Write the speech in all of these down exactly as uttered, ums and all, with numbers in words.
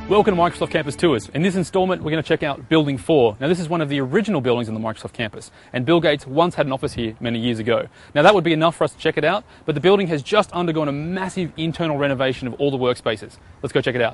Welcome to Microsoft Campus Tours. In this installment, we're going to check out Building four. Now, this is one of the original buildings on the Microsoft campus, and Bill Gates once had an office here many years ago. Now, that would be enough for us to check it out, but the building has just undergone a massive internal renovation of all the workspaces. Let's go check it out.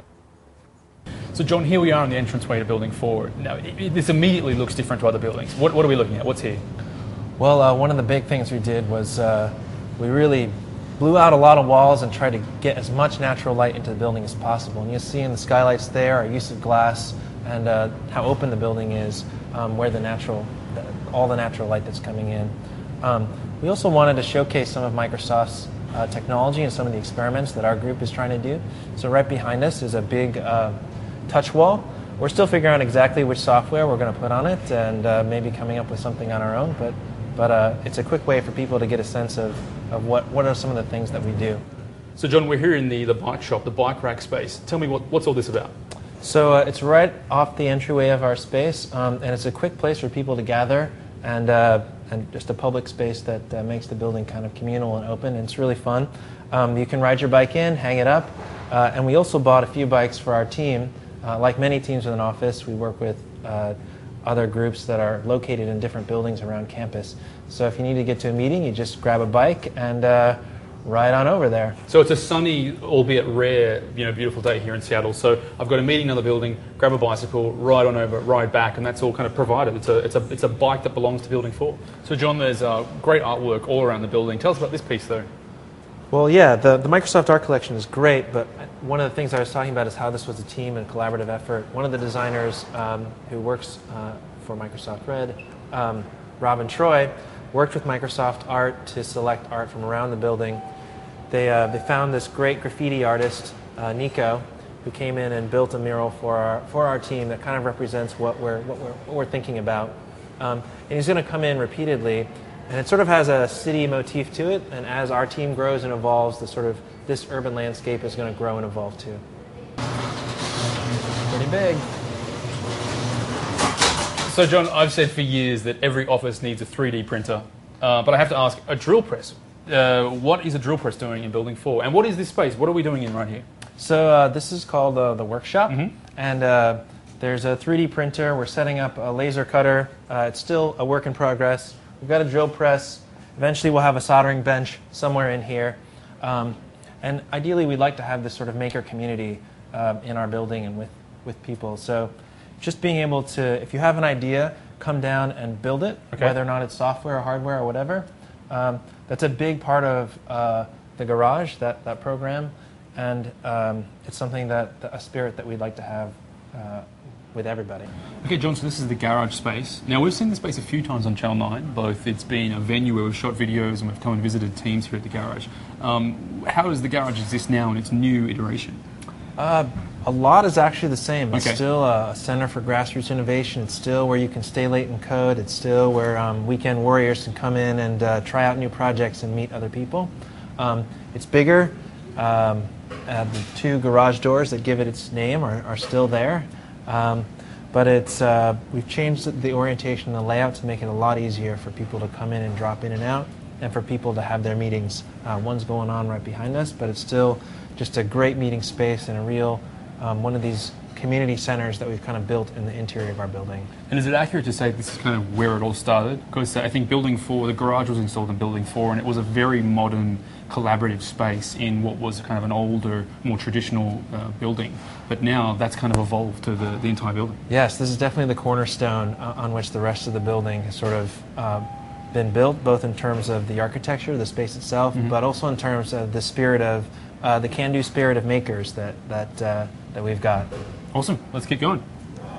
So, John, here we are on the entranceway to Building four. Now, it, it, this immediately looks different to other buildings. What, what are we looking at? What's here? Well, uh, one of the big things we did was uh, we really blew out a lot of walls and tried to get as much natural light into the building as possible. And you'll see in the skylights there our use of glass and uh, how open the building is, um, where the natural, the, all the natural light that's coming in. Um, we also wanted to showcase some of Microsoft's uh, technology and some of the experiments that our group is trying to do. So right behind us is a big uh, touch wall. We're still figuring out exactly which software we're going to put on it and uh, maybe coming up with something on our own, but But uh, it's a quick way for people to get a sense of, of what, what are some of the things that we do. So, John, we're here in the, the bike shop, the bike rack space. Tell me, what, what's all this about? So uh, it's right off the entryway of our space, um, and it's a quick place for people to gather, and, uh, and just a public space that uh, makes the building kind of communal and open, and it's really fun. Um, you can ride your bike in, hang it up, uh, and we also bought a few bikes for our team. Uh, like many teams within Office, we work with uh, other groups that are located in different buildings around campus. So if you need to get to a meeting, you just grab a bike and uh, ride on over there. So it's a sunny, albeit rare, you know, beautiful day here in Seattle. So I've got a meeting in another building, grab a bicycle, ride on over, ride back, and that's all kind of provided. It's a, it's a, it's a bike that belongs to Building four. So John, there's uh, great artwork all around the building. Tell us about this piece, though. Well, yeah, the, the Microsoft Art Collection is great, but one of the things I was talking about is how this was a team and collaborative effort. One of the designers um, who works uh, for Microsoft Red, um, Robin Troy, worked with Microsoft Art to select art from around the building. They, uh, they found this great graffiti artist, uh, Nico, who came in and built a mural for our, for our team that kind of represents what we're, what we're, what we're thinking about. Um, and he's going to come in repeatedly, and it sort of has a city motif to it, and as our team grows and evolves, the sort of, this urban landscape is going to grow and evolve too. Pretty big. So, John, I've said for years that every office needs a three D printer, uh, but I have to ask, a drill press. Uh, what is a drill press doing in Building four? And what is this space? What are we doing in right here? So uh, this is called uh, the workshop, mm-hmm. and uh, there's a three D printer. We're setting up a laser cutter. Uh, it's still a work in progress. We've got a drill press. Eventually we'll have a soldering bench somewhere in here. Um, and ideally we'd like to have this sort of maker community uh, in our building and with, with people. So just being able to, if you have an idea, come down and build it, okay. whether or not it's software or hardware or whatever. Um, that's a big part of uh, the garage, that, that program, and um, it's something that, a spirit that we'd like to have uh, with everybody. Okay, John, so this is the garage space. Now, we've seen this space a few times on Channel nine, both it's been a venue where we've shot videos and we've come and visited teams here at the garage. Um, how does the garage exist now in its new iteration? Uh, a lot is actually the same. It's okay. still a center for grassroots innovation. It's still where you can stay late and code. It's still where um, weekend warriors can come in and uh, try out new projects and meet other people. Um, it's bigger. Um, uh, the two garage doors that give it its name are, are still there. Um, but it's, uh, we've changed the orientation and the layout to make it a lot easier for people to come in and drop in and out, and for people to have their meetings. Uh, one's going on right behind us, but it's still just a great meeting space and a real um, one of these community centers that we've kind of built in the interior of our building. And is it accurate to say this is kind of where it all started? Because I think Building four, the garage was installed in Building four, and it was a very modern, collaborative space in what was kind of an older, more traditional uh, building. But now that's kind of evolved to the, the entire building. Yes, this is definitely the cornerstone uh, on which the rest of the building has sort of uh, been built, both in terms of the architecture, the space itself, mm-hmm. but also in terms of the spirit of uh, the can-do spirit of makers that that uh, that we've got. Awesome. Let's keep going.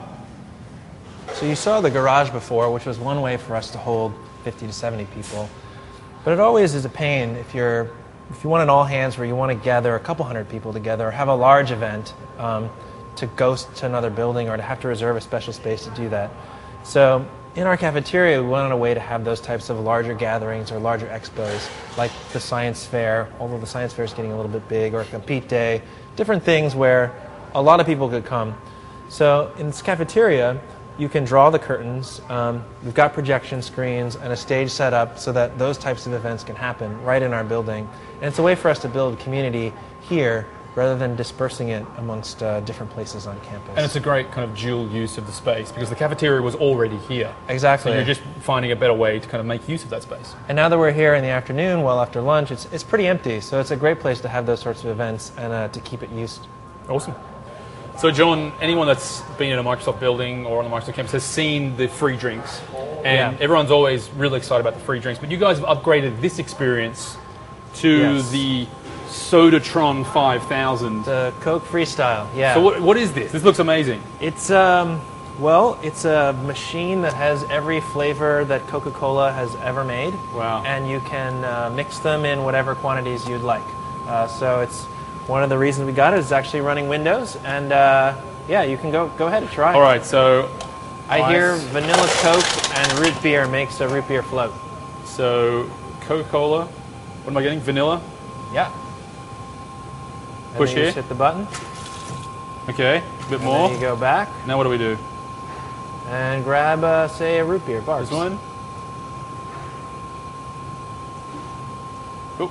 So you saw the garage before, which was one way for us to hold fifty to seventy people, but it always is a pain if you're if you want an all hands where you want to gather a couple hundred people together or have a large event um, to go to another building or to have to reserve a special space to do that. So in our cafeteria, we wanted a way to have those types of larger gatherings or larger expos, like the science fair, although the science fair is getting a little bit big, or Compete Day, different things where a lot of people could come. So in this cafeteria, you can draw the curtains. Um, we've got projection screens and a stage set up so that those types of events can happen right in our building. And it's a way for us to build community here rather than dispersing it amongst uh, different places on campus. And it's a great kind of dual use of the space because the cafeteria was already here. Exactly. So you're just finding a better way to kind of make use of that space. And now that we're here in the afternoon, well after lunch, it's, it's pretty empty. So it's a great place to have those sorts of events and uh, to keep it used. Awesome. So John, anyone that's been in a Microsoft building or on the Microsoft campus has seen the free drinks. And Yeah. everyone's always really excited about the free drinks. But you guys have upgraded this experience to Yes. the Sodatron five thousand. The Coke Freestyle, yeah. So what, what is this? This looks amazing. It's um, well, it's a machine that has every flavor that Coca-Cola has ever made. Wow. And you can uh, mix them in whatever quantities you'd like. Uh, so it's one of the reasons we got it is actually running Windows, and uh, yeah, you can go go ahead and try. All right, so I ice. hear vanilla Coke and root beer makes a root beer float. So Coca-Cola. What am I getting? Vanilla. Yeah. And Push then you here. just hit the button. Okay, a bit And more. then you go back Now what do we do? and grab, uh, say, a root beer. Bars. This one. Cool.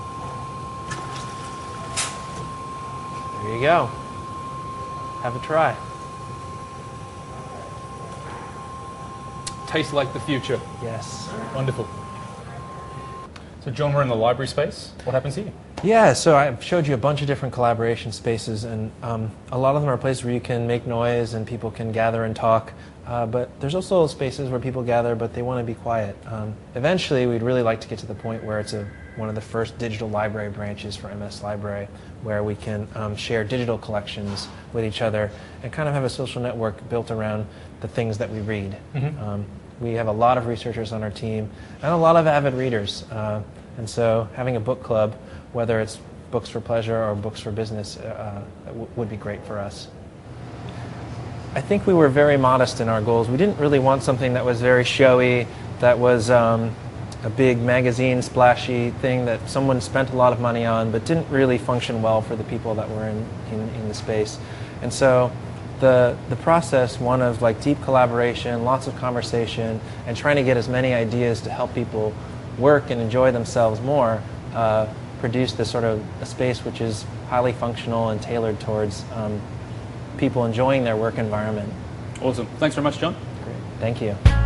There you go. Have a try. Tastes like the future. Yes. Wonderful. So John, we're in the library space. What happens here? Yeah, so I showed you a bunch of different collaboration spaces, and um, a lot of them are places where you can make noise and people can gather and talk. Uh, but there's also spaces where people gather, but they want to be quiet. Um, eventually, we'd really like to get to the point where it's a, one of the first digital library branches for M S Library, where we can um, share digital collections with each other and kind of have a social network built around the things that we read. Mm-hmm. Um, we have a lot of researchers on our team and a lot of avid readers. Uh, and so having a book club, whether it's books for pleasure or books for business, uh, w- would be great for us. I think we were very modest in our goals. We didn't really want something that was very showy, that was um, a big magazine splashy thing that someone spent a lot of money on but didn't really function well for the people that were in, in, in the space. And so the, the process, one of like deep collaboration, lots of conversation, and trying to get as many ideas to help people work and enjoy themselves more, uh, produce this sort of a space which is highly functional and tailored towards um, people enjoying their work environment. Awesome. Thanks very much, John. Great. Thank you.